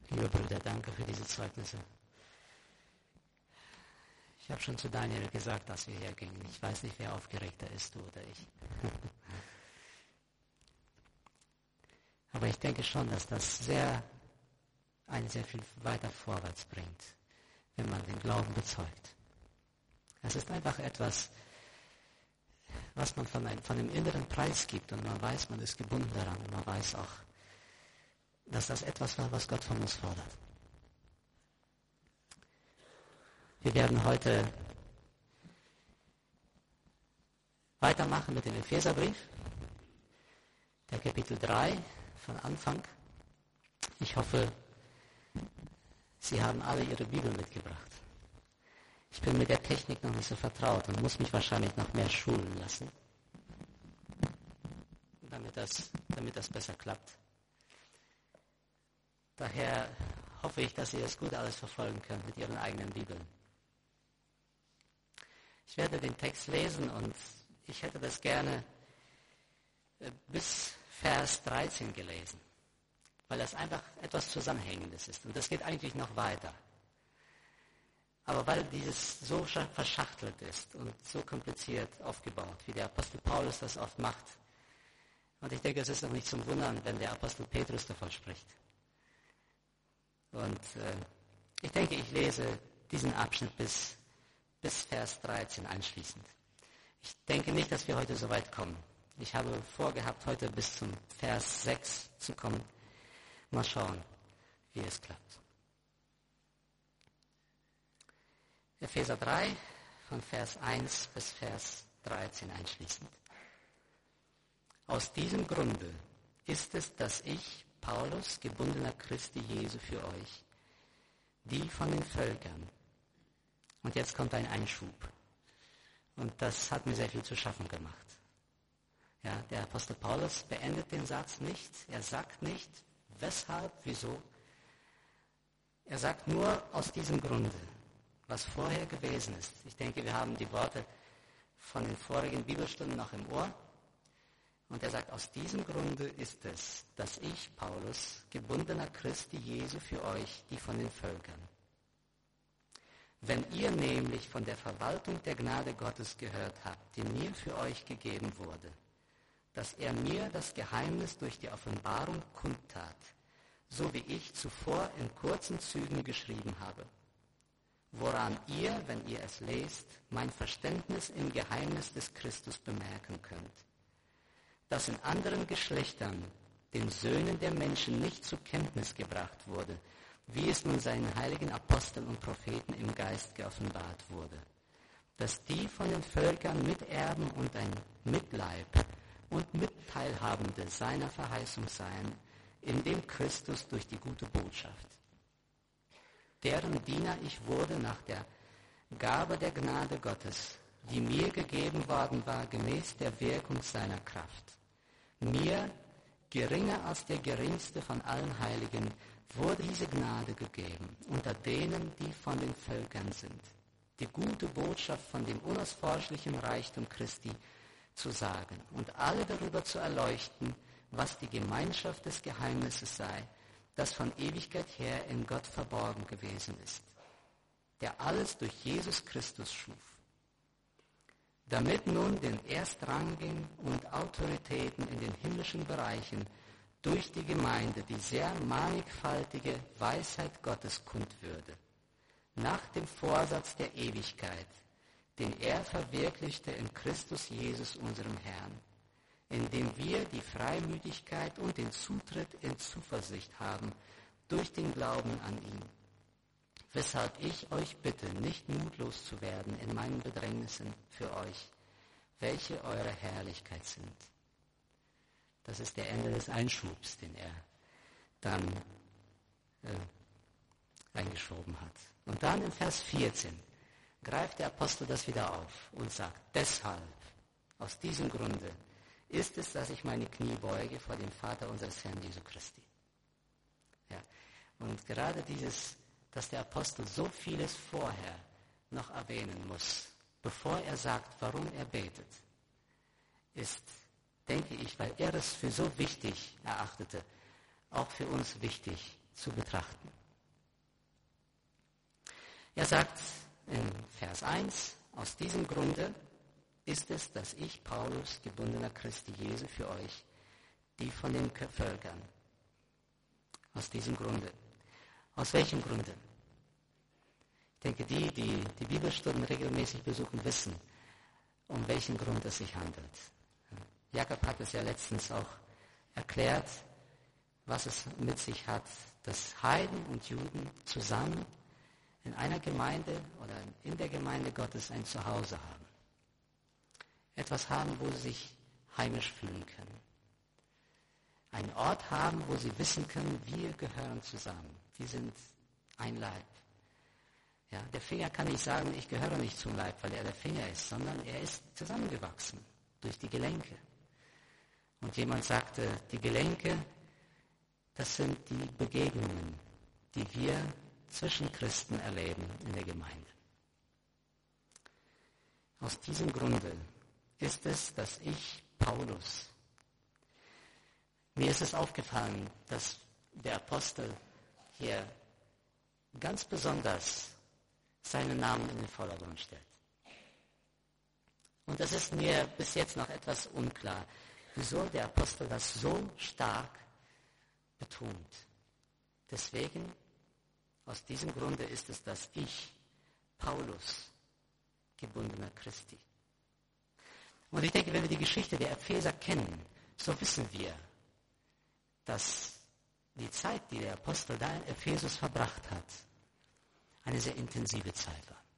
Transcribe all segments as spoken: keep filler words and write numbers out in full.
Liebe Brüder, danke für diese Zeugnisse. Ich habe schon zu Daniel gesagt, dass wir hergingen. Ich weiß nicht, wer aufgeregter ist, du oder ich. Aber ich denke schon, dass das sehr, einen sehr viel weiter vorwärts bringt, wenn man den Glauben bezeugt. Es ist einfach etwas, was man von, ein, von dem inneren Preis gibt, und man weiß, man ist gebunden daran, und man weiß auch, dass das etwas war, was Gott von uns fordert. Wir werden heute weitermachen mit dem Epheserbrief, der Kapitel drei von Anfang. Ich hoffe, Sie haben alle Ihre Bibel mitgebracht. Ich bin mit der Technik noch nicht so vertraut und muss mich wahrscheinlich noch mehr schulen lassen, damit das, damit das besser klappt. Daher hoffe ich, dass Sie es gut alles verfolgen können mit Ihren eigenen Bibeln. Ich werde den Text lesen und ich hätte das gerne bis Vers dreizehn gelesen, weil das einfach etwas Zusammenhängendes ist. Und das geht eigentlich noch weiter. Aber weil dieses so verschachtelt ist und so kompliziert aufgebaut, wie der Apostel Paulus das oft macht. Und ich denke, es ist auch nicht zum Wundern, wenn der Apostel Petrus davon spricht. Und äh, ich denke, ich lese diesen Abschnitt bis, bis Vers dreizehn einschließend. Ich denke nicht, dass wir heute so weit kommen. Ich habe vorgehabt, heute bis zum Vers sechs zu kommen. Mal schauen, wie es klappt. Epheser drei, von Vers eins bis Vers dreizehn einschließend. Aus diesem Grunde ist es, dass ich, Paulus, gebundener Christi Jesu für euch, die von den Völkern. Und jetzt kommt ein Einschub. Und das hat mir sehr viel zu schaffen gemacht. Ja, der Apostel Paulus beendet den Satz nicht. Er sagt nicht, weshalb, wieso. Er sagt nur aus diesem Grunde, was vorher gewesen ist. Ich denke, wir haben die Worte von den vorigen Bibelstunden noch im Ohr. Und er sagt, aus diesem Grunde ist es, dass ich, Paulus, gebundener Christi Jesu für euch, die von den Völkern. Wenn ihr nämlich von der Verwaltung der Gnade Gottes gehört habt, die mir für euch gegeben wurde, dass er mir das Geheimnis durch die Offenbarung kundtat, so wie ich zuvor in kurzen Zügen geschrieben habe, woran ihr, wenn ihr es lest, mein Verständnis im Geheimnis des Christus bemerken könnt, das in anderen Geschlechtern den Söhnen der Menschen nicht zur Kenntnis gebracht wurde, wie es nun seinen heiligen Aposteln und Propheten im Geist geoffenbart wurde, dass die von den Völkern Miterben und ein Mitleib und Mitteilhabende seiner Verheißung seien, in dem Christus durch die gute Botschaft, deren Diener ich wurde nach der Gabe der Gnade Gottes, die mir gegeben worden war, gemäß der Wirkung seiner Kraft. Mir, geringer als der geringste von allen Heiligen, wurde diese Gnade gegeben, unter denen, die von den Völkern sind, die gute Botschaft von dem unausforschlichen Reichtum Christi zu sagen und alle darüber zu erleuchten, was die Gemeinschaft des Geheimnisses sei, das von Ewigkeit her in Gott verborgen gewesen ist, der alles durch Jesus Christus schuf, damit nun den Erstrangigen und Autoritäten in den himmlischen Bereichen durch die Gemeinde die sehr mannigfaltige Weisheit Gottes kund würde, nach dem Vorsatz der Ewigkeit, den er verwirklichte in Christus Jesus, unserem Herrn, indem wir die Freimütigkeit und den Zutritt in Zuversicht haben durch den Glauben an ihn. Weshalb ich euch bitte, nicht mutlos zu werden in meinen Bedrängnissen für euch, welche eure Herrlichkeit sind. Das ist der Ende des Einschubs, den er dann äh, eingeschoben hat. Und dann in Vers vierzehn greift der Apostel das wieder auf und sagt, deshalb, aus diesem Grunde, ist es, dass ich meine Knie beuge vor dem Vater unseres Herrn Jesu Christi. Ja. Und gerade dieses, dass der Apostel so vieles vorher noch erwähnen muss, bevor er sagt, warum er betet, ist, denke ich, weil er es für so wichtig erachtete, auch für uns wichtig zu betrachten. Er sagt in Vers eins, aus diesem Grunde ist es, dass ich, Paulus, gebundener Christi Jesu für euch, die von den Völkern. Aus diesem Grunde. Aus welchem Grunde? Ich denke, die, die die Bibelstunden regelmäßig besuchen, wissen, um welchen Grund es sich handelt. Jakob hat es ja letztens auch erklärt, was es mit sich hat, dass Heiden und Juden zusammen in einer Gemeinde oder in der Gemeinde Gottes ein Zuhause haben. Etwas haben, wo sie sich heimisch fühlen können. Einen Ort haben, wo sie wissen können, wir gehören zusammen. Wir sind ein Leib. Ja, der Finger kann nicht sagen, ich gehöre nicht zum Leib, weil er der Finger ist, sondern er ist zusammengewachsen durch die Gelenke. Und jemand sagte, die Gelenke, das sind die Begegnungen, die wir zwischen Christen erleben in der Gemeinde. Aus diesem Grunde ist es, dass ich, Paulus, mir ist es aufgefallen, dass der Apostel hier ganz besonders seinen Namen in den Vordergrund stellt. Und das ist mir bis jetzt noch etwas unklar. Wieso der Apostel das so stark betont? Deswegen, aus diesem Grunde ist es, dass ich, Paulus, gebundener Christi. Und ich denke, wenn wir die Geschichte der Epheser kennen, so wissen wir, dass die Zeit, die der Apostel da in Ephesus verbracht hat, eine sehr intensive Zeit war.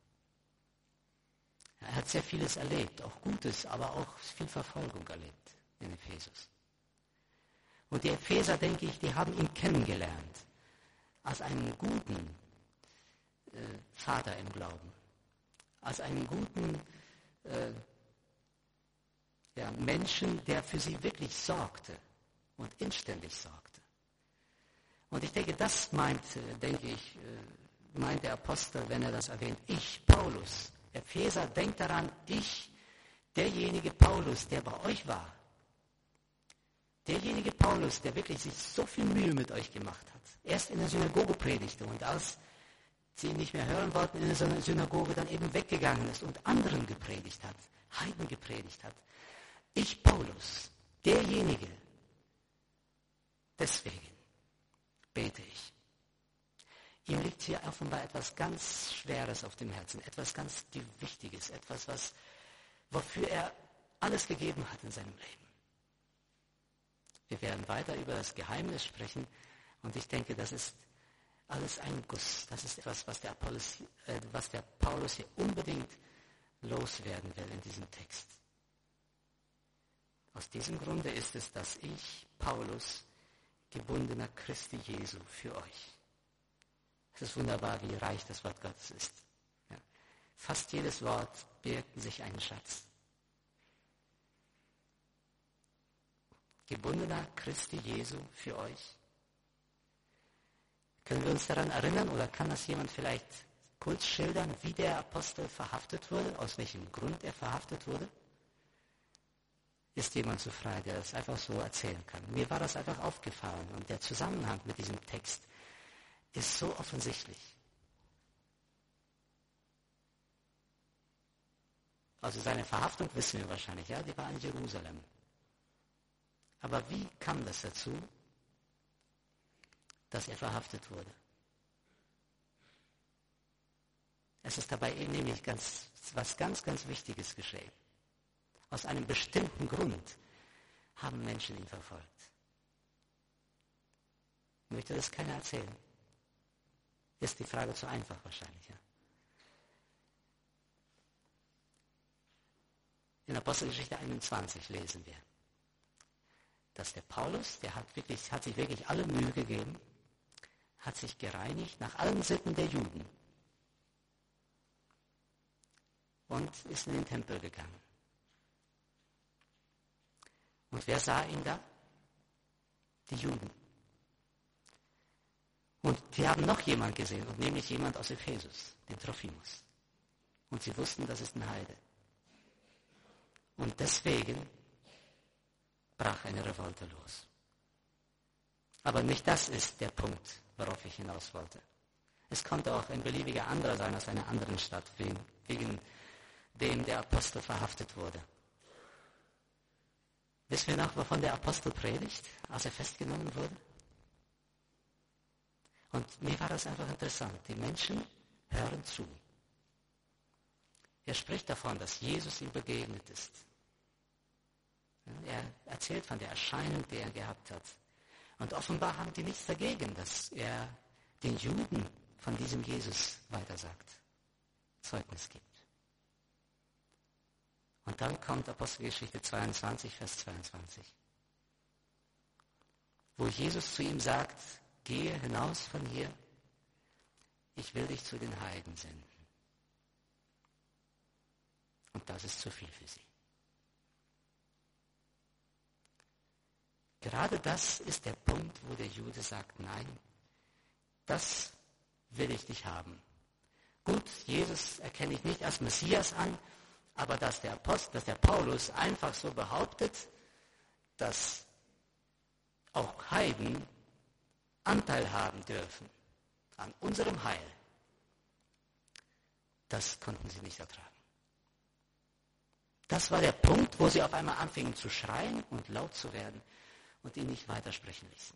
Er hat sehr vieles erlebt, auch Gutes, aber auch viel Verfolgung erlebt in Ephesus. Und die Epheser, denke ich, die haben ihn kennengelernt als einen guten äh, Vater im Glauben, als einen guten äh, ja, Menschen, der für sie wirklich sorgte und inständig sorgte. Und ich denke, das meint, denke ich, meint der Apostel, wenn er das erwähnt. Ich, Paulus, Epheser, denkt daran, ich, derjenige Paulus, der bei euch war, derjenige Paulus, der wirklich sich so viel Mühe mit euch gemacht hat, erst in der Synagoge predigte und als sie ihn nicht mehr hören wollten in der Synagoge, dann eben weggegangen ist und anderen gepredigt hat, Heiden gepredigt hat. Ich, Paulus, derjenige, deswegen bete ich. Ihm liegt hier offenbar etwas ganz Schweres auf dem Herzen, etwas ganz Wichtiges, etwas, was, wofür er alles gegeben hat in seinem Leben. Wir werden weiter über das Geheimnis sprechen und ich denke, das ist alles ein Guss. Das ist etwas, was der, Apollos, äh, was der Paulus hier unbedingt loswerden will in diesem Text. Aus diesem Grunde ist es, dass ich, Paulus, gebundener Christi Jesu für euch. Es ist wunderbar, wie reich das Wort Gottes ist. Ja. Fast jedes Wort birgt in sich einen Schatz. Gebundener Christi Jesu für euch. Können wir uns daran erinnern oder kann das jemand vielleicht kurz schildern, wie der Apostel verhaftet wurde, aus welchem Grund er verhaftet wurde? Ist jemand so frei, der das einfach so erzählen kann? Mir war das einfach aufgefallen und der Zusammenhang mit diesem Text ist so offensichtlich. Also seine Verhaftung wissen wir wahrscheinlich, ja, die war in Jerusalem. Aber wie kam das dazu, dass er verhaftet wurde? Es ist dabei eben nämlich ganz, was ganz, ganz Wichtiges geschehen. Aus einem bestimmten Grund haben Menschen ihn verfolgt. Möchte das keiner erzählen? Ist die Frage zu einfach wahrscheinlich, ja. In Apostelgeschichte einundzwanzig lesen wir, dass der Paulus, der hat, wirklich, hat sich wirklich alle Mühe gegeben, hat sich gereinigt nach allen Sitten der Juden und ist in den Tempel gegangen. Und wer sah ihn da? Die Juden. Und sie haben noch jemand gesehen, und nämlich jemand aus Ephesus, den Trophimus. Und sie wussten, das ist ein Heide. Und deswegen brach eine Revolte los. Aber nicht das ist der Punkt, worauf ich hinaus wollte. Es konnte auch ein beliebiger anderer sein aus einer anderen Stadt, wegen, wegen dem der Apostel verhaftet wurde. Wissen wir noch, wovon der Apostel predigt, als er festgenommen wurde? Und mir war das einfach interessant. Die Menschen hören zu. Er spricht davon, dass Jesus ihm begegnet ist. Er erzählt von der Erscheinung, die er gehabt hat. Und offenbar haben die nichts dagegen, dass er den Juden von diesem Jesus weitersagt, Zeugnis gibt. Und dann kommt Apostelgeschichte zweiundzwanzig, Vers zweiundzwanzig, wo Jesus zu ihm sagt, gehe hinaus von hier, ich will dich zu den Heiden senden. Und das ist zu viel für sie. Gerade das ist der Punkt, wo der Jude sagt, nein, das will ich nicht haben. Gut, Jesus erkenne ich nicht als Messias an, aber dass der Apostel, dass der Paulus einfach so behauptet, dass auch Heiden Anteil haben dürfen an unserem Heil, das konnten sie nicht ertragen. Das war der Punkt, wo sie auf einmal anfingen zu schreien und laut zu werden und ihn nicht weitersprechen ließen.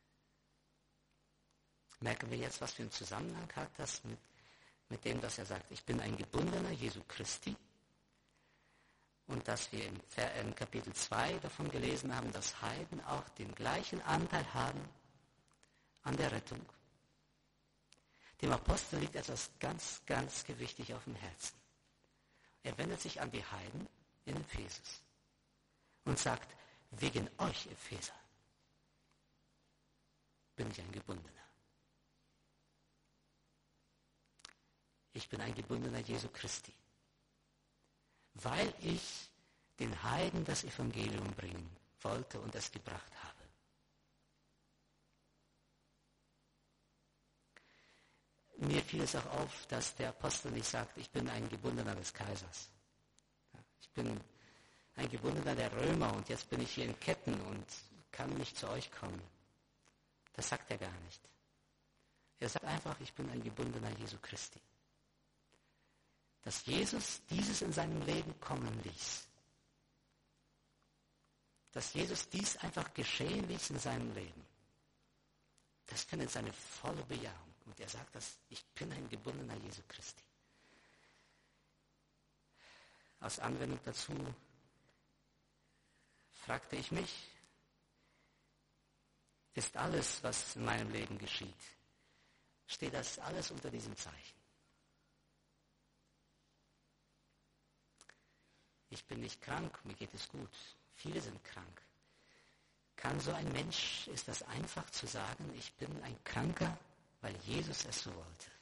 Merken wir jetzt, was für einen Zusammenhang hat das mit, mit dem, dass er sagt, ich bin ein Gebundener Jesu Christi, und dass wir im, im Kapitel zwei davon gelesen haben, dass Heiden auch den gleichen Anteil haben an der Rettung. Dem Apostel liegt etwas ganz, ganz gewichtig auf dem Herzen. Er wendet sich an die Heiden in Ephesus und sagt, wegen euch, Epheser, bin ich ein Gebundener. Ich bin ein Gebundener Jesu Christi, weil ich den Heiden das Evangelium bringen wollte und es gebracht habe. Mir fiel es auch auf, dass der Apostel nicht sagt, ich bin ein Gebundener des Kaisers. Ich bin ein Gebundener der Römer und jetzt bin ich hier in Ketten und kann nicht zu euch kommen. Das sagt er gar nicht. Er sagt einfach, ich bin ein Gebundener Jesu Christi. Dass Jesus dieses in seinem Leben kommen ließ. Dass Jesus dies einfach geschehen ließ in seinem Leben. Das findet seine volle Bejahung. Und er sagt, dass ich bin ein Gebundener Jesu Christi. Als Anwendung dazu fragte ich mich, ist alles, was in meinem Leben geschieht, steht das alles unter diesem Zeichen? Ich bin nicht krank, mir geht es gut. Viele sind krank. Kann so ein Mensch, ist das einfach zu sagen, ich bin ein Kranker, weil Jesus es so wollte?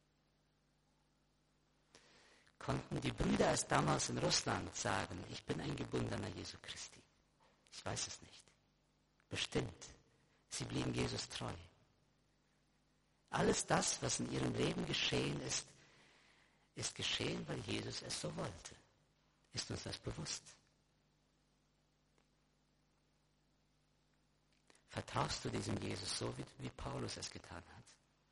Konnten die Brüder erst damals in Russland sagen, ich bin ein Gebundener Jesu Christi? Ich weiß es nicht. Bestimmt. Sie blieben Jesus treu. Alles das, was in ihrem Leben geschehen ist, ist geschehen, weil Jesus es so wollte. Ist uns das bewusst? Vertraust du diesem Jesus so, wie, wie Paulus es getan hat?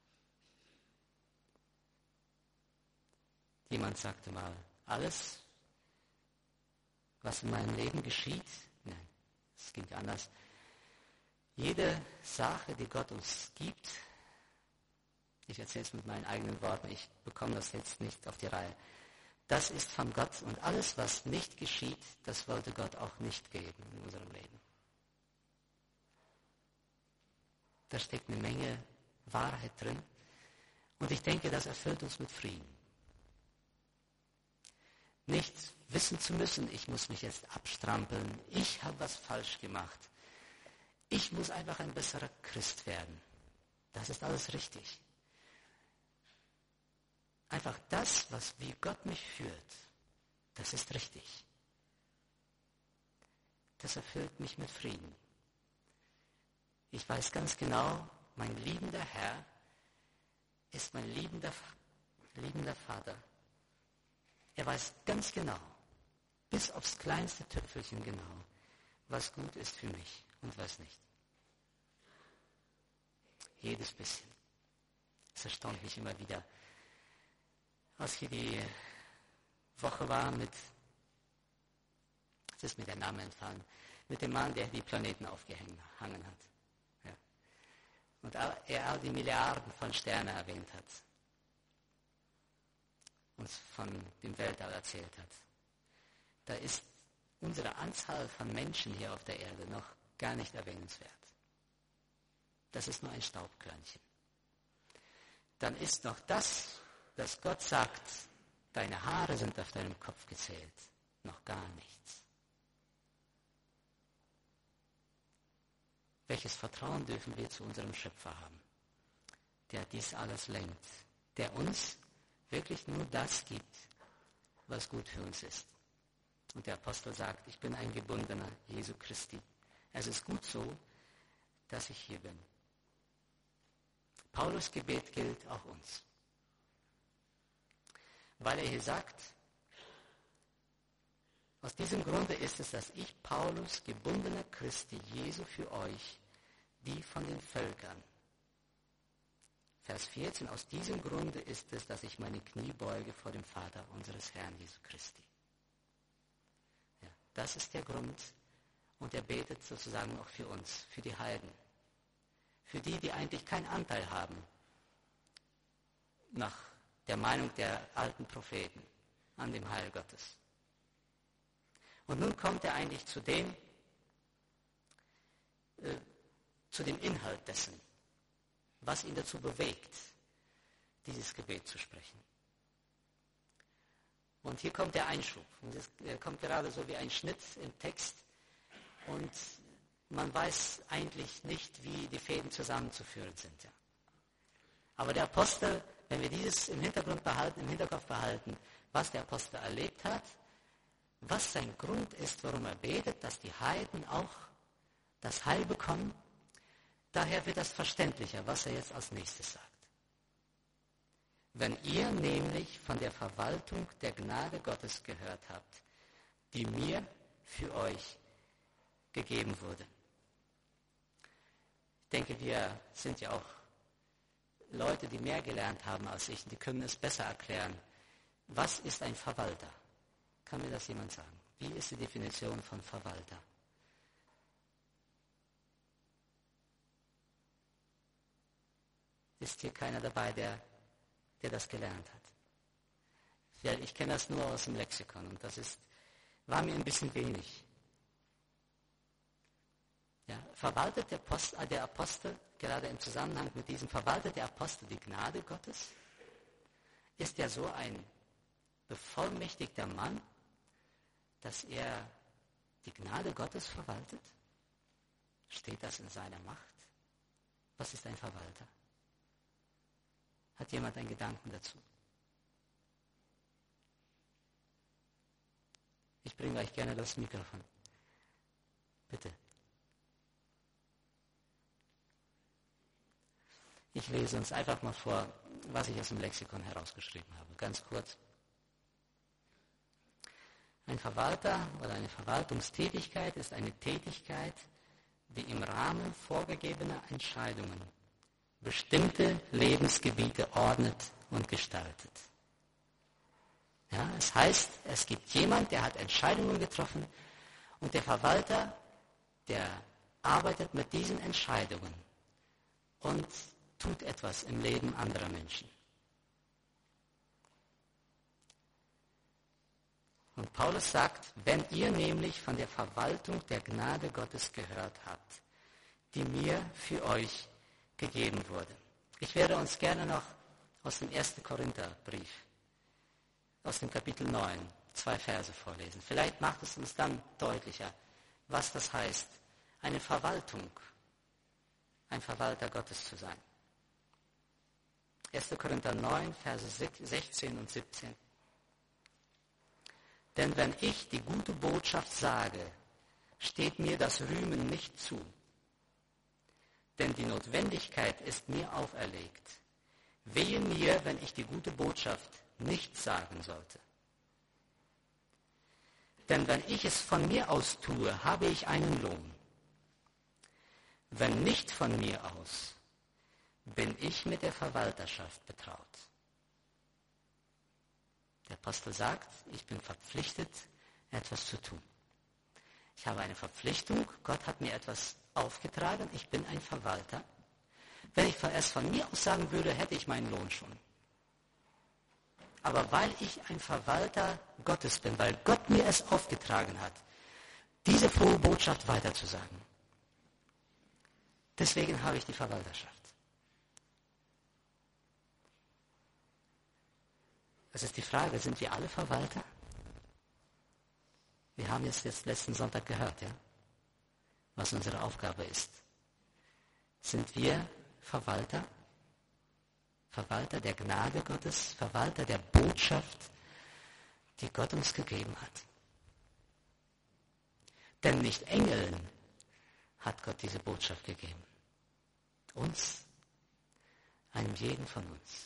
Jemand sagte mal, alles, was in meinem Leben geschieht, nein, es ging anders. Jede Sache, die Gott uns gibt, ich erzähle es mit meinen eigenen Worten, ich bekomme das jetzt nicht auf die Reihe, das ist von Gott und alles, was nicht geschieht, das wollte Gott auch nicht geben in unserem Leben. Da steckt eine Menge Wahrheit drin und ich denke, das erfüllt uns mit Frieden. Nicht wissen zu müssen, ich muss mich jetzt abstrampeln, ich habe was falsch gemacht, ich muss einfach ein besserer Christ werden. Das ist alles richtig. Einfach das, was wie Gott mich führt, das ist richtig. Das erfüllt mich mit Frieden. Ich weiß ganz genau, mein liebender Herr ist mein liebender, liebender Vater. Er weiß ganz genau, bis aufs kleinste Tüpfelchen genau, was gut ist für mich und was nicht. Jedes bisschen. Es erstaunt mich immer wieder. Als hier die Woche war mit, es ist mir der Name entfallen, mit dem Mann, der die Planeten aufgehangen hat. Ja. Und er all die Milliarden von Sternen erwähnt hat. Uns von dem Weltall erzählt hat. Da ist unsere Anzahl von Menschen hier auf der Erde noch gar nicht erwähnenswert. Das ist nur ein Staubkörnchen. Dann ist noch das, dass Gott sagt, deine Haare sind auf deinem Kopf gezählt, noch gar nichts. Welches Vertrauen dürfen wir zu unserem Schöpfer haben, der dies alles lenkt, der uns wirklich nur das gibt, was gut für uns ist. Und der Apostel sagt, ich bin ein Gebundener Jesu Christi. Es ist gut so, dass ich hier bin. Paulus' Gebet gilt auch uns. Weil er hier sagt, aus diesem Grunde ist es, dass ich, Paulus, gebundener Christi Jesu für euch, die von den Völkern. Vers vierzehn, aus diesem Grunde ist es, dass ich meine Knie beuge vor dem Vater unseres Herrn Jesu Christi. Ja, das ist der Grund und er betet sozusagen auch für uns, für die Heiden. Für die, die eigentlich keinen Anteil haben, nach der Meinung der alten Propheten, an dem Heil Gottes. Und nun kommt er eigentlich zu dem, äh, zu dem Inhalt dessen, was ihn dazu bewegt, dieses Gebet zu sprechen. Und hier kommt der Einschub. Und es kommt gerade so wie ein Schnitt im Text. Und man weiß eigentlich nicht, wie die Fäden zusammenzuführen sind. Ja. Aber der Apostel, wenn wir dieses im Hintergrund behalten, im Hinterkopf behalten, was der Apostel erlebt hat, was sein Grund ist, warum er betet, dass die Heiden auch das Heil bekommen, daher wird das verständlicher, was er jetzt als nächstes sagt. Wenn ihr nämlich von der Verwaltung der Gnade Gottes gehört habt, die mir für euch gegeben wurde. Ich denke, wir sind ja auch Leute, die mehr gelernt haben als ich, und die können es besser erklären. Was ist ein Verwalter? Kann mir das jemand sagen? Wie ist die Definition von Verwalter? Ist hier keiner dabei, der, der das gelernt hat? Ja, ich kenne das nur aus dem Lexikon und das ist, war mir ein bisschen wenig. Ja, verwaltet der Apostel, der Apostel, gerade im Zusammenhang mit diesem, verwaltet der Apostel die Gnade Gottes? Ist er so ein bevollmächtigter Mann, dass er die Gnade Gottes verwaltet? Steht das in seiner Macht? Was ist ein Verwalter? Hat jemand einen Gedanken dazu? Ich bringe euch gerne das Mikrofon. Bitte. Ich lese uns einfach mal vor, was ich aus dem Lexikon herausgeschrieben habe. Ganz kurz. Ein Verwalter oder eine Verwaltungstätigkeit ist eine Tätigkeit, die im Rahmen vorgegebener Entscheidungen bestimmte Lebensgebiete ordnet und gestaltet. Ja, es heißt, es gibt jemand, der hat Entscheidungen getroffen und der Verwalter, der arbeitet mit diesen Entscheidungen und tut etwas im Leben anderer Menschen. Und Paulus sagt, wenn ihr nämlich von der Verwaltung der Gnade Gottes gehört habt, die mir für euch gegeben wurde. Ich werde uns gerne noch aus dem ersten Korintherbrief, aus dem Kapitel neun, zwei Verse vorlesen. Vielleicht macht es uns dann deutlicher, was das heißt, eine Verwaltung, ein Verwalter Gottes zu sein. erster Korinther neun, Verse sechzehn und siebzehn. Denn wenn ich die gute Botschaft sage, steht mir das Rühmen nicht zu. Denn die Notwendigkeit ist mir auferlegt. Wehe mir, wenn ich die gute Botschaft nicht sagen sollte. Denn wenn ich es von mir aus tue, habe ich einen Lohn. Wenn nicht von mir aus, bin ich mit der Verwalterschaft betraut. Der Apostel sagt, ich bin verpflichtet, etwas zu tun. Ich habe eine Verpflichtung, Gott hat mir etwas aufgetragen, ich bin ein Verwalter. Wenn ich es von mir aus sagen würde, hätte ich meinen Lohn schon. Aber weil ich ein Verwalter Gottes bin, weil Gott mir es aufgetragen hat, diese frohe Botschaft weiterzusagen, deswegen habe ich die Verwalterschaft. Das ist die Frage, sind wir alle Verwalter? Wir haben es jetzt letzten Sonntag gehört, ja, was unsere Aufgabe ist. Sind wir Verwalter? Verwalter der Gnade Gottes, Verwalter der Botschaft, die Gott uns gegeben hat. Denn nicht Engeln hat Gott diese Botschaft gegeben. Uns, einem jeden von uns.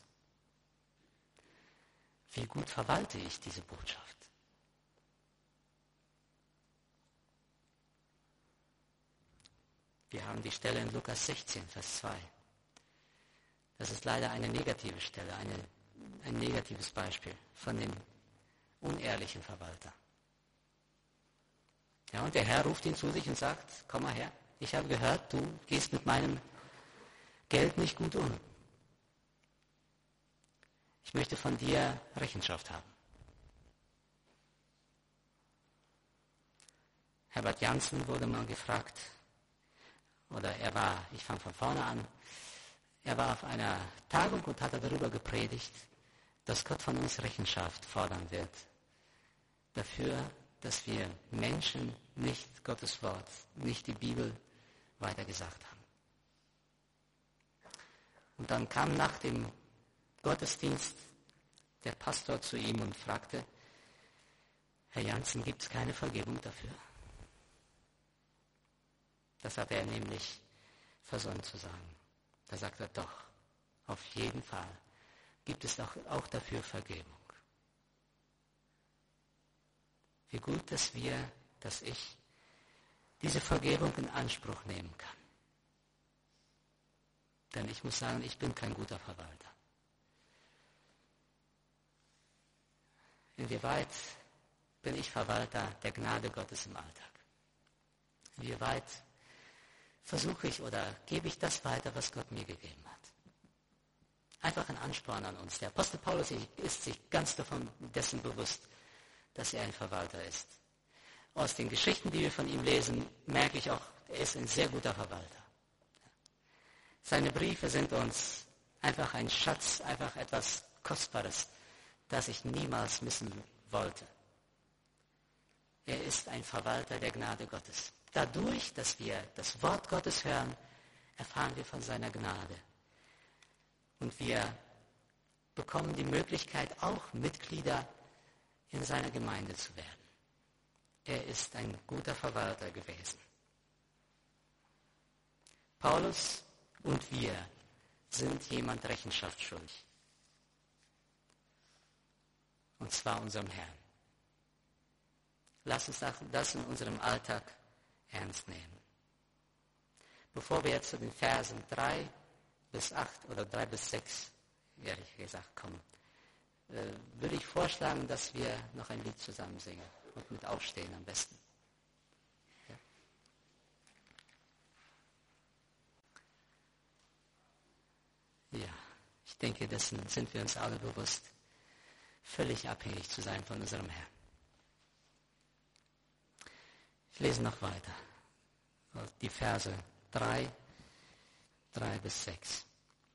Wie gut verwalte ich diese Botschaft? Wir haben die Stelle in Lukas sechzehn, Vers zwei. Das ist leider eine negative Stelle, eine, ein negatives Beispiel von dem unehrlichen Verwalter. Ja, und der Herr ruft ihn zu sich und sagt, komm mal her, ich habe gehört, du gehst mit meinem Geld nicht gut um. Ich möchte von dir Rechenschaft haben. Herbert Janssen wurde mal gefragt, oder er war, ich fange von vorne an, er war auf einer Tagung und hat darüber gepredigt, dass Gott von uns Rechenschaft fordern wird. Dafür, dass wir Menschen nicht Gottes Wort, nicht die Bibel weitergesagt haben. Und dann kam nach dem Gottesdienst der Pastor zu ihm und fragte, Herr Janssen, gibt es keine Vergebung dafür? Das hat er nämlich versäumt zu sagen. Da sagt er, doch, auf jeden Fall gibt es auch, auch dafür Vergebung. Wie gut, dass wir, dass ich diese Vergebung in Anspruch nehmen kann. Denn ich muss sagen, ich bin kein guter Verwalter. Inwieweit bin ich Verwalter der Gnade Gottes im Alltag? Inwieweit versuche ich oder gebe ich das weiter, was Gott mir gegeben hat? Einfach ein Ansporn an uns. Der Apostel Paulus ist sich ganz davon dessen bewusst, dass er ein Verwalter ist. Aus den Geschichten, die wir von ihm lesen, merke ich auch, er ist ein sehr guter Verwalter. Seine Briefe sind uns einfach ein Schatz, einfach etwas Kostbares, das ich niemals missen wollte. Er ist ein Verwalter der Gnade Gottes. Dadurch, dass wir das Wort Gottes hören, erfahren wir von seiner Gnade. Und wir bekommen die Möglichkeit, auch Mitglieder in seiner Gemeinde zu werden. Er ist ein guter Verwalter gewesen. Paulus und wir sind jemand Rechenschaft schuldig. Und zwar unserem Herrn. Lass uns das in unserem Alltag ernst nehmen. Bevor wir jetzt zu den Versen drei bis acht oder drei bis sechs, ehrlich gesagt, kommen, äh, würde ich vorschlagen, dass wir noch ein Lied zusammen singen und mit Aufstehen am besten. Ja, ja, ich denke, dessen sind wir uns alle bewusst, völlig abhängig zu sein von unserem Herrn. Ich lese noch weiter. Die Verse drei, drei bis sechs.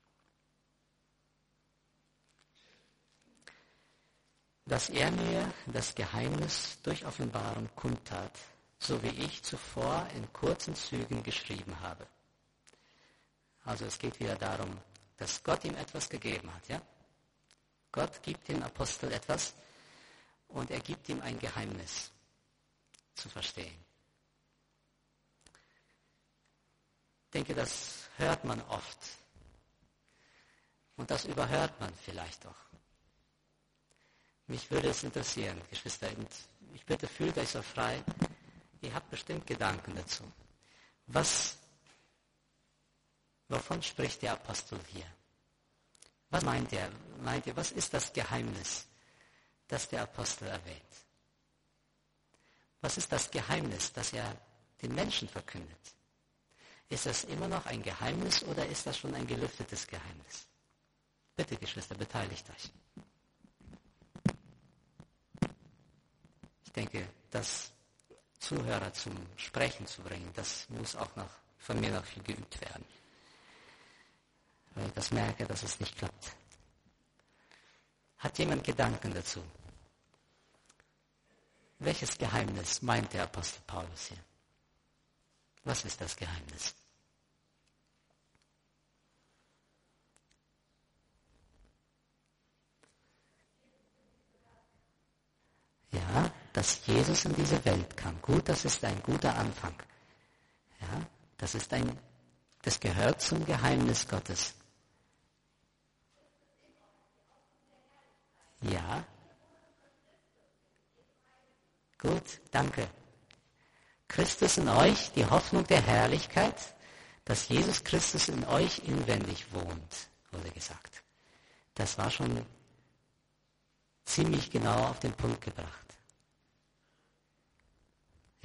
Dass er mir das Geheimnis durch Offenbarung kundtat, so wie ich zuvor in kurzen Zügen geschrieben habe. Also es geht wieder darum, dass Gott ihm etwas gegeben hat, ja? Gott gibt dem Apostel etwas und er gibt ihm ein Geheimnis zu verstehen. Ich denke, das hört man oft. Und das überhört man vielleicht auch. Mich würde es interessieren, Geschwister, und ich bitte, fühlt euch so frei. Ihr habt bestimmt Gedanken dazu. Was, Wovon spricht der Apostel hier? Was meint er? Meint er, was ist das Geheimnis, das der Apostel erwähnt? Was ist das Geheimnis, das er den Menschen verkündet? Ist das immer noch ein Geheimnis oder ist das schon ein gelüftetes Geheimnis? Bitte, Geschwister, beteiligt euch. Ich denke, das Zuhörer zum Sprechen zu bringen, das muss auch noch von mir noch viel geübt werden. Weil ich das merke, dass es nicht klappt. Hat jemand Gedanken dazu? Welches Geheimnis meint der Apostel Paulus hier? Was ist das Geheimnis? Ja, dass Jesus in diese Welt kam. Gut, das ist ein guter Anfang. Ja, das ist ein, das gehört zum Geheimnis Gottes. Ja. Gut, danke. Christus in euch, die Hoffnung der Herrlichkeit, dass Jesus Christus in euch inwendig wohnt, wurde gesagt. Das war schon ziemlich genau auf den Punkt gebracht. Ja.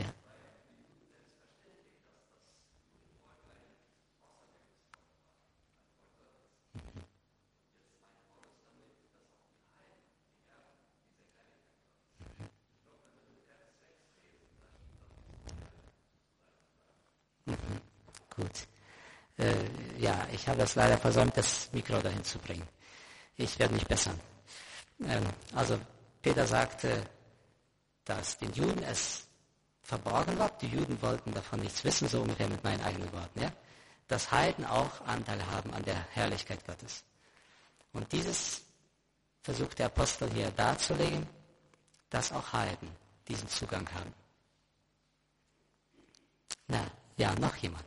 Mhm. Mhm. Mhm. Gut. Äh, ja, ich habe es leider versäumt, das Mikro dahin zu bringen. Ich werde mich bessern. Ähm, also Peter sagte, dass den Juden es verborgen war. Die Juden wollten davon nichts wissen, so ungefähr mit meinen eigenen Worten. Ja? Dass Heiden auch Anteil haben an der Herrlichkeit Gottes. Und dieses versucht der Apostel hier darzulegen, dass auch Heiden diesen Zugang haben. Na, ja, noch jemand.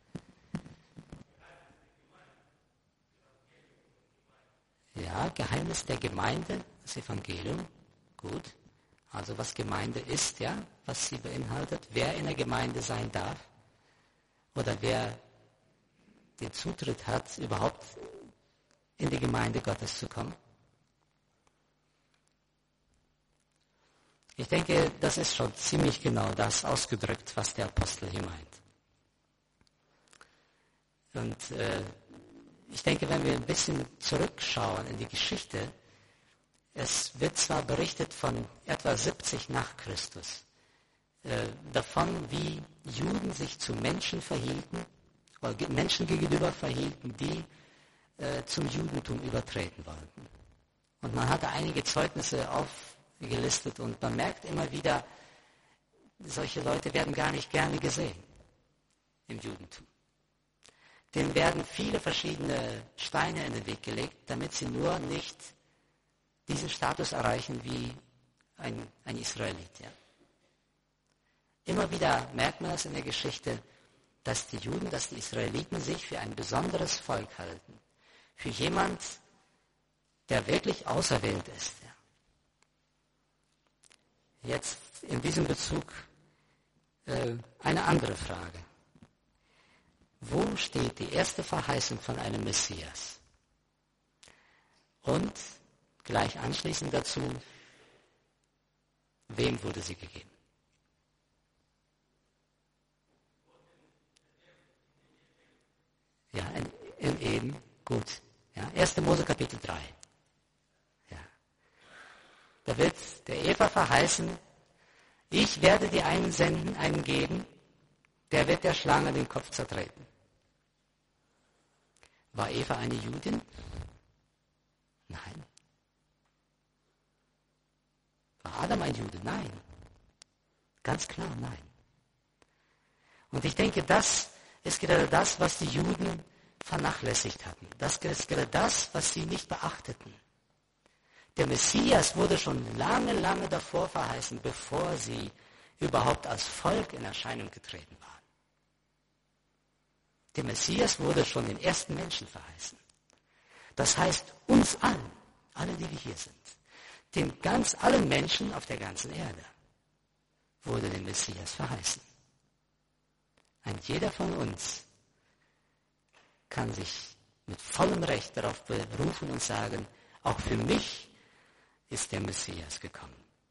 Ja, Geheimnis der Gemeinde, das Evangelium. Gut. Also was Gemeinde ist, ja, was sie beinhaltet, wer in der Gemeinde sein darf oder wer den Zutritt hat, überhaupt in die Gemeinde Gottes zu kommen. Ich denke, das ist schon ziemlich genau das ausgedrückt, was der Apostel hier meint. Und äh, ich denke, wenn wir ein bisschen zurückschauen in die Geschichte, es wird zwar berichtet von etwa siebzig nach Christus, äh, davon, wie Juden sich zu Menschen verhielten, oder Menschen gegenüber verhielten, die äh, zum Judentum übertreten wollten. Und man hatte einige Zeugnisse aufgelistet und man merkt immer wieder, solche Leute werden gar nicht gerne gesehen im Judentum. Denen werden viele verschiedene Steine in den Weg gelegt, damit sie nur nicht diesen Status erreichen wie ein, ein Israelit. Ja. Immer wieder merkt man das in der Geschichte, dass die Juden, dass die Israeliten sich für ein besonderes Volk halten. Für jemand, der wirklich auserwählt ist. Ja. Jetzt in diesem Bezug äh, eine andere Frage. Wo steht die erste Verheißung von einem Messias? Und gleich anschließend dazu, wem wurde sie gegeben? Ja, in, in Eden, gut. Ja, erster Mose Kapitel drei. Ja. Da wird der Eva verheißen, ich werde dir einen senden, einen geben, der wird der Schlange den Kopf zertreten. War Eva eine Judin? Nein. War Adam ein Jude? Nein. Ganz klar, nein. Und ich denke, das ist gerade das, was die Juden vernachlässigt hatten. Das ist gerade das, was sie nicht beachteten. Der Messias wurde schon lange, lange davor verheißen, bevor sie überhaupt als Volk in Erscheinung getreten waren. Der Messias wurde schon den ersten Menschen verheißen. Das heißt, uns allen, alle, die wir hier sind, den ganz allen Menschen auf der ganzen Erde, wurde der Messias verheißen. Und jeder von uns kann sich mit vollem Recht darauf berufen und sagen, auch für mich ist der Messias gekommen.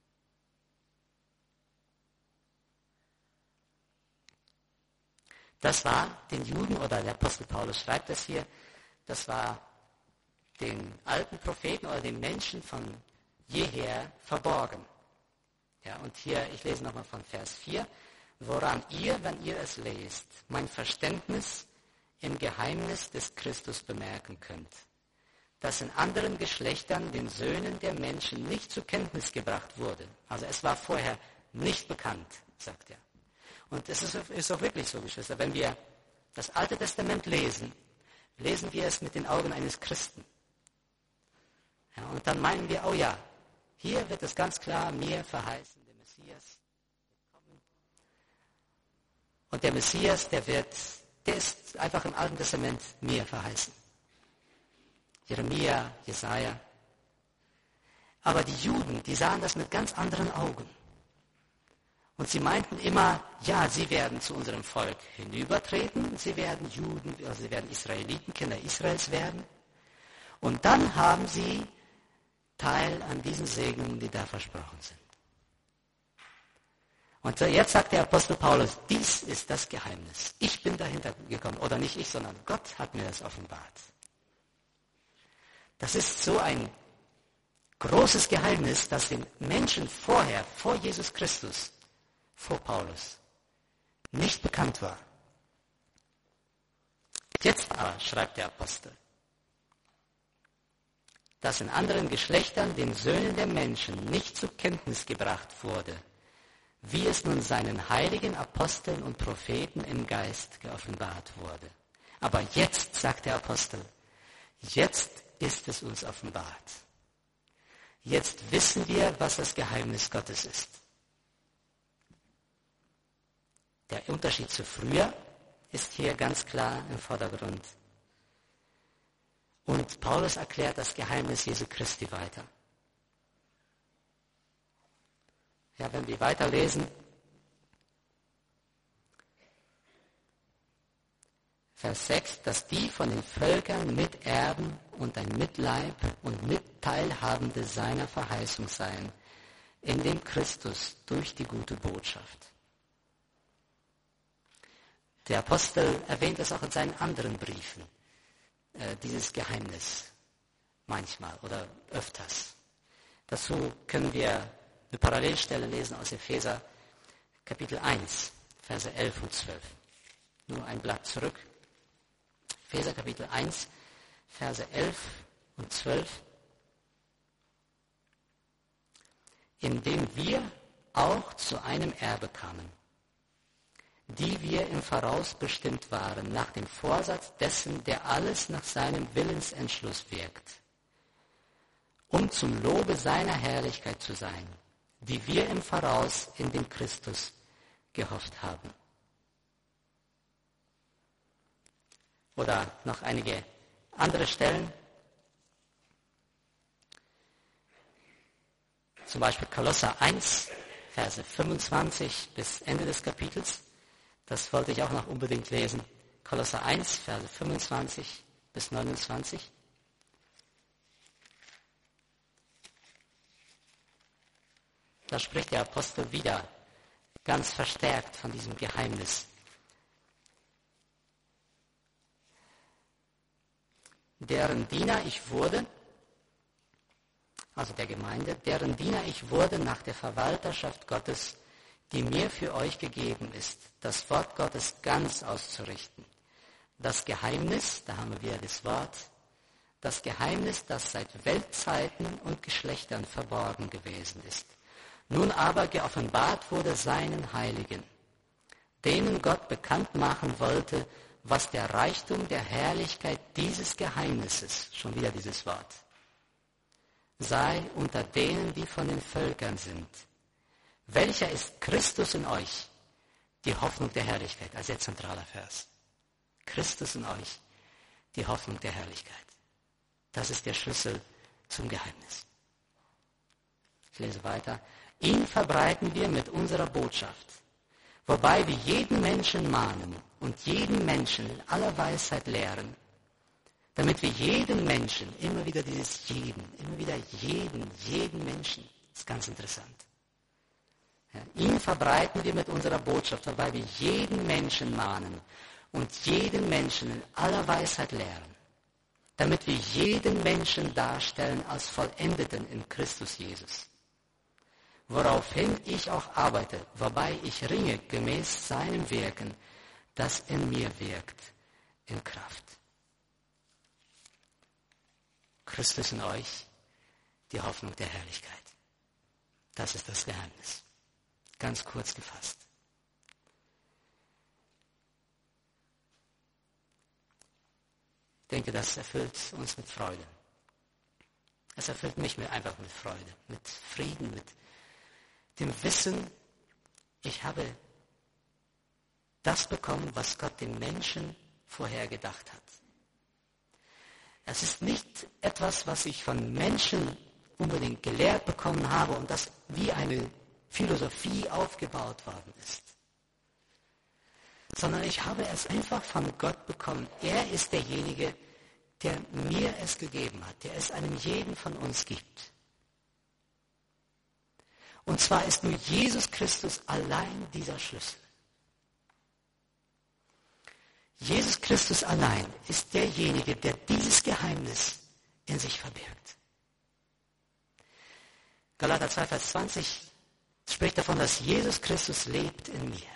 Das war den Juden, oder der Apostel Paulus schreibt das hier, das war den alten Propheten oder den Menschen von jeher verborgen. Ja, und hier, ich lese nochmal von Vers vier, woran ihr, wenn ihr es lest, mein Verständnis im Geheimnis des Christus bemerken könnt, das in anderen Geschlechtern den Söhnen der Menschen nicht zur Kenntnis gebracht wurde. Also es war vorher nicht bekannt, sagt er. Und es ist, ist auch wirklich so, Geschwister, wenn wir das Alte Testament lesen, lesen wir es mit den Augen eines Christen. Ja, und dann meinen wir, oh ja, hier wird es ganz klar mir verheißen, der Messias wird kommen. Und der Messias, der wird, der ist einfach im Alten Testament mir verheißen. Jeremia, Jesaja. Aber die Juden, die sahen das mit ganz anderen Augen. Und sie meinten immer, ja, sie werden zu unserem Volk hinübertreten, sie werden Juden, also sie werden Israeliten, Kinder Israels werden. Und dann haben sie Teil an diesen Segnungen, die da versprochen sind. Und jetzt sagt der Apostel Paulus, dies ist das Geheimnis. Ich bin dahinter gekommen, oder nicht ich, sondern Gott hat mir das offenbart. Das ist so ein großes Geheimnis, das den Menschen vorher, vor Jesus Christus, vor Paulus, nicht bekannt war. Jetzt aber, schreibt der Apostel, dass in anderen Geschlechtern den Söhnen der Menschen nicht zur Kenntnis gebracht wurde, wie es nun seinen heiligen Aposteln und Propheten im Geist geoffenbart wurde. Aber jetzt, sagt der Apostel, jetzt ist es uns offenbart. Jetzt wissen wir, was das Geheimnis Gottes ist. Der Unterschied zu früher ist hier ganz klar im Vordergrund. Und Paulus erklärt das Geheimnis Jesu Christi weiter. Ja, wenn wir weiterlesen, Vers sechs, dass die von den Völkern Miterben und ein Mitleib und Mitteilhabende seiner Verheißung seien, in dem Christus durch die gute Botschaft. Der Apostel erwähnt es auch in seinen anderen Briefen, äh, dieses Geheimnis, manchmal oder öfters. Dazu können wir eine Parallelstelle lesen aus Epheser Kapitel eins, Verse elf und zwölf. Nur ein Blatt zurück. Epheser Kapitel eins, Verse elf und zwölf. Indem wir auch zu einem Erbe kamen, die wir im Voraus bestimmt waren, nach dem Vorsatz dessen, der alles nach seinem Willensentschluss wirkt, um zum Lobe seiner Herrlichkeit zu sein, die wir im Voraus in dem Christus gehofft haben. Oder noch einige andere Stellen. Zum Beispiel Kolosser eins, Verse fünfundzwanzig bis Ende des Kapitels. Das wollte ich auch noch unbedingt lesen. Kolosser eins, Verse fünfundzwanzig bis neunundzwanzig. Da spricht der Apostel wieder ganz verstärkt von diesem Geheimnis. Deren Diener ich wurde, also der Gemeinde, deren Diener ich wurde nach der Verwalterschaft Gottes, die mir für euch gegeben ist, das Wort Gottes ganz auszurichten. Das Geheimnis, da haben wir wieder das Wort, das Geheimnis, das seit Weltzeiten und Geschlechtern verborgen gewesen ist, nun aber geoffenbart wurde seinen Heiligen, denen Gott bekannt machen wollte, was der Reichtum der Herrlichkeit dieses Geheimnisses, schon wieder dieses Wort, sei unter denen, die von den Völkern sind. Welcher ist Christus in euch? Die Hoffnung der Herrlichkeit, als sehr zentraler Vers. Christus in euch, die Hoffnung der Herrlichkeit. Das ist der Schlüssel zum Geheimnis. Ich lese weiter. Ihn verbreiten wir mit unserer Botschaft, wobei wir jeden Menschen mahnen und jeden Menschen in aller Weisheit lehren, damit wir jeden Menschen, immer wieder dieses jeden, immer wieder jeden, jeden Menschen, das ist ganz interessant. Ja, ihn verbreiten wir mit unserer Botschaft, wobei wir jeden Menschen mahnen und jeden Menschen in aller Weisheit lehren, damit wir jeden Menschen darstellen als Vollendeten in Christus Jesus. Woraufhin ich auch arbeite, wobei ich ringe gemäß seinem Wirken, das in mir wirkt, in Kraft. Christus in euch, die Hoffnung der Herrlichkeit. Das ist das Geheimnis. Ganz kurz gefasst. Ich denke, das erfüllt uns mit Freude. Es erfüllt mich mit, einfach mit Freude, mit Frieden, mit dem Wissen, ich habe das bekommen, was Gott dem Menschen vorher gedacht hat. Es ist nicht etwas, was ich von Menschen unbedingt gelehrt bekommen habe und das wie eine Philosophie aufgebaut worden ist. Sondern ich habe es einfach von Gott bekommen. Er ist derjenige, der mir es gegeben hat, der es einem jeden von uns gibt. Und zwar ist nur Jesus Christus allein dieser Schlüssel. Jesus Christus allein ist derjenige, der dieses Geheimnis in sich verbirgt. Galater zwei, Vers zwanzig spricht davon, dass Jesus Christus lebt in mir.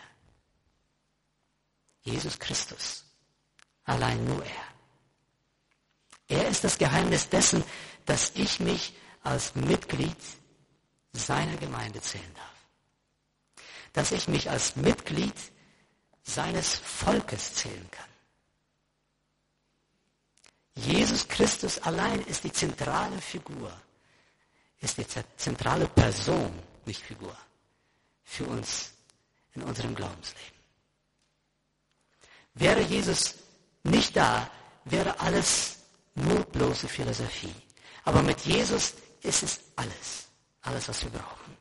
Jesus Christus, allein nur er. Er ist das Geheimnis dessen, dass ich mich als Mitglied seiner Gemeinde zählen darf. Dass ich mich als Mitglied seines Volkes zählen kann. Jesus Christus allein ist die zentrale Figur, ist die zentrale Person, nicht Figur, für uns in unserem Glaubensleben. Wäre Jesus nicht da, wäre alles nur bloße Philosophie. Aber mit Jesus ist es alles, alles, was wir brauchen.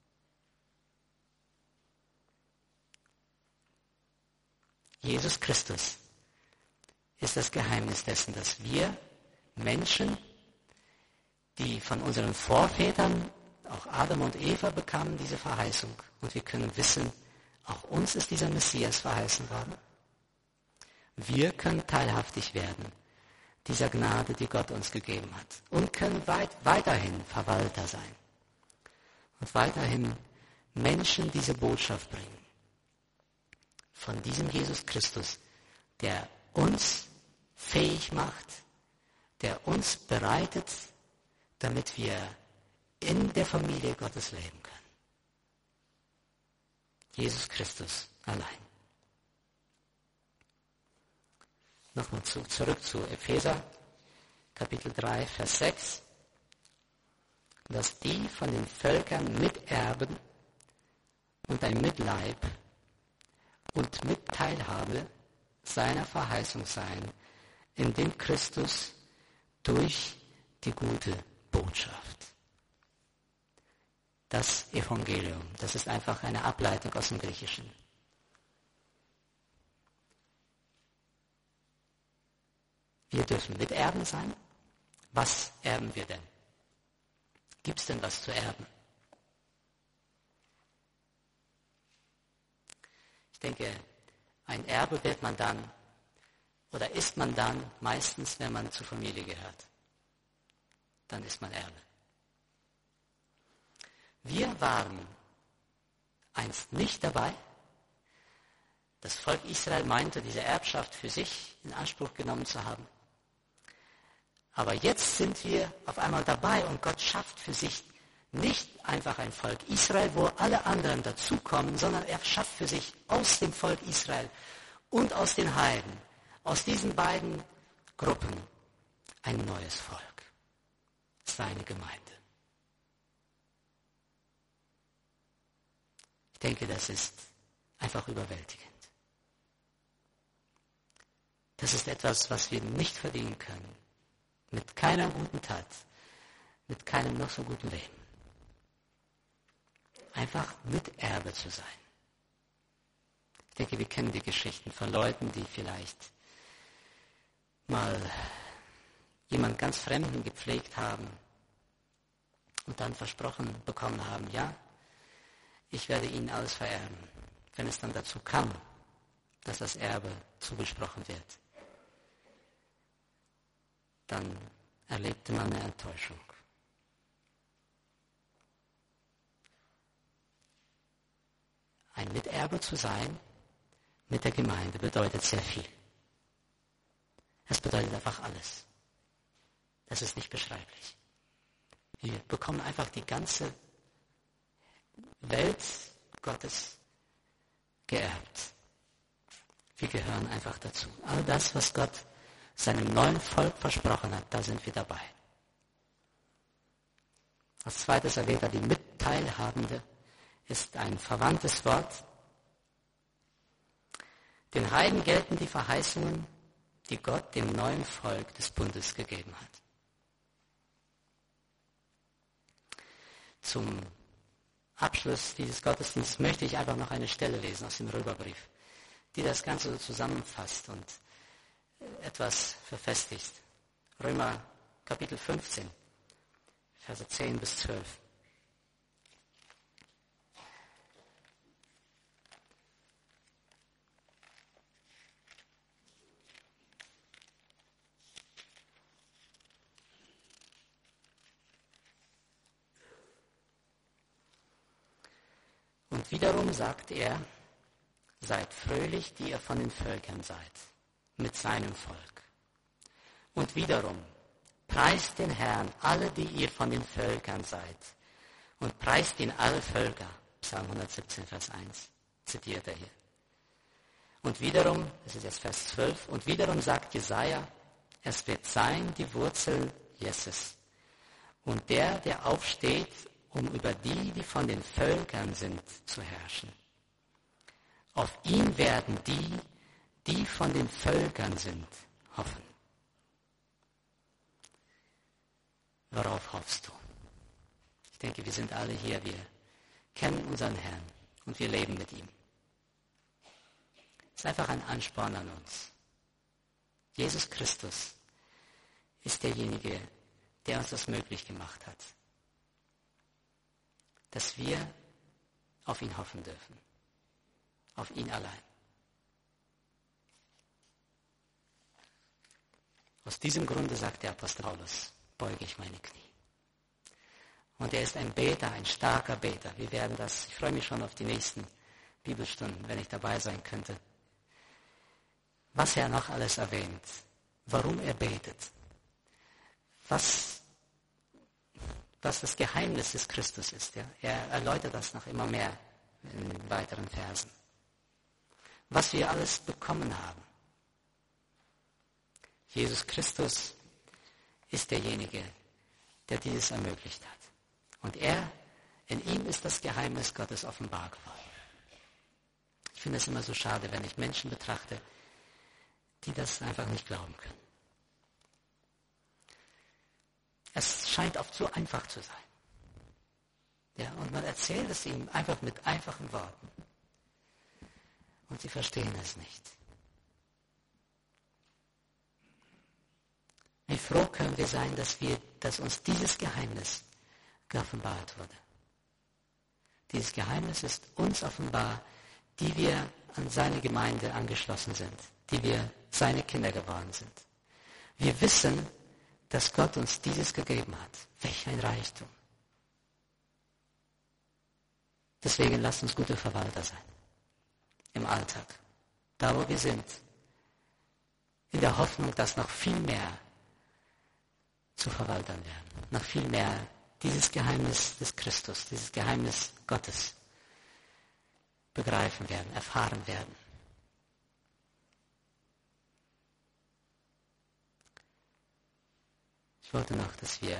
Jesus Christus ist das Geheimnis dessen, dass wir Menschen, die von unseren Vorvätern, auch Adam und Eva, bekamen diese Verheißung. Und wir können wissen, auch uns ist dieser Messias verheißen worden. Wir können teilhaftig werden dieser Gnade, die Gott uns gegeben hat. Und können weit, weiterhin Verwalter sein. Und weiterhin Menschen diese Botschaft bringen. Von diesem Jesus Christus, der uns fähig macht, der uns bereitet, damit wir in der Familie Gottes leben können. Jesus Christus allein. Nochmal zu, zurück zu Epheser, Kapitel drei, Vers sechs. Dass die von den Völkern miterben und ein Mitleib und Mitteilhabe seiner Verheißung sein, in dem Christus durch die gute Botschaft. Das Evangelium, das ist einfach eine Ableitung aus dem Griechischen. Wir dürfen Miterben sein. Was erben wir denn? Gibt es denn was zu erben? Ich denke, ein Erbe wird man dann oder ist man dann meistens, wenn man zur Familie gehört. Dann ist man Erbe. Wir waren einst nicht dabei. Das Volk Israel meinte, diese Erbschaft für sich in Anspruch genommen zu haben. Aber jetzt sind wir auf einmal dabei und Gott schafft für sich nicht einfach ein Volk Israel, wo alle anderen dazukommen, sondern er schafft für sich aus dem Volk Israel und aus den Heiden, aus diesen beiden Gruppen, ein neues Volk, seine Gemeinde. Ich denke, das ist einfach überwältigend. Das ist etwas, was wir nicht verdienen können. Mit keiner guten Tat, mit keinem noch so guten Leben. Einfach Miterbe zu sein. Ich denke, wir kennen die Geschichten von Leuten, die vielleicht mal jemand ganz Fremden gepflegt haben und dann versprochen bekommen haben, ja, ich werde ihnen alles vererben. Wenn es dann dazu kam, dass das Erbe zugesprochen wird, dann erlebte man eine Enttäuschung. Ein Miterbe zu sein mit der Gemeinde bedeutet sehr viel. Es bedeutet einfach alles. Das ist nicht beschreiblich. Wir bekommen einfach die ganze Welt Gottes geerbt. Wir gehören einfach dazu. All das, was Gott seinem neuen Volk versprochen hat, da sind wir dabei. Als zweites erwähnt er die Mitteilhabende, ist ein verwandtes Wort. Den Heiden gelten die Verheißungen, die Gott dem neuen Volk des Bundes gegeben hat. Zum Abschluss dieses Gottesdienstes möchte ich einfach noch eine Stelle lesen aus dem Römerbrief, die das Ganze so zusammenfasst und etwas verfestigt. Römer Kapitel fünfzehn, Verse zehn bis zwölf. Und wiederum sagt er, seid fröhlich, die ihr von den Völkern seid, mit seinem Volk. Und wiederum, preist den Herrn, alle, die ihr von den Völkern seid. Und preist ihn alle Völker. Psalm hundertsiebzehn, Vers eins, zitiert er hier. Und wiederum, das ist jetzt Vers zwölf, und wiederum sagt Jesaja, es wird sein die Wurzel Jesses. Und der, der aufsteht, um über die, die von den Völkern sind, zu herrschen. Auf ihn werden die, die von den Völkern sind, hoffen. Worauf hoffst du? Ich denke, wir sind alle hier, wir kennen unseren Herrn und wir leben mit ihm. Es ist einfach ein Ansporn an uns. Jesus Christus ist derjenige, der uns das möglich gemacht hat, dass wir auf ihn hoffen dürfen, auf ihn allein. Aus diesem Grunde, sagt der Apostel Paulus, beuge ich meine Knie. Und er ist ein Beter, ein starker Beter. Wir werden das, ich freue mich schon auf die nächsten Bibelstunden, wenn ich dabei sein könnte. Was er noch alles erwähnt, warum er betet, was, was das Geheimnis des Christus ist. Ja? Er erläutert das noch immer mehr in weiteren Versen. Was wir alles bekommen haben. Jesus Christus ist derjenige, der dieses ermöglicht hat. Und er, in ihm ist das Geheimnis Gottes offenbar geworden. Ich finde es immer so schade, wenn ich Menschen betrachte, die das einfach nicht glauben können. Es scheint oft so einfach zu sein. Ja, und man erzählt es ihnen einfach mit einfachen Worten. Und sie verstehen es nicht. Wie froh können wir sein, dass, wir, dass uns dieses Geheimnis geoffenbart wurde. Dieses Geheimnis ist uns offenbar, die wir an seine Gemeinde angeschlossen sind, die wir seine Kinder geworden sind. Wir wissen, dass Gott uns dieses gegeben hat. Welch ein Reichtum. Deswegen lasst uns gute Verwalter sein. Im Alltag. Da, wo wir sind. In der Hoffnung, dass noch viel mehr zu verwaltern werden. Noch viel mehr dieses Geheimnis des Christus, dieses Geheimnis Gottes begreifen werden, erfahren werden. Ich wollte noch, dass wir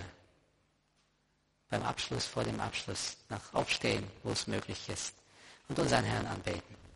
beim Abschluss, vor dem Abschluss, noch aufstehen, wo es möglich ist, und unseren Herrn anbeten.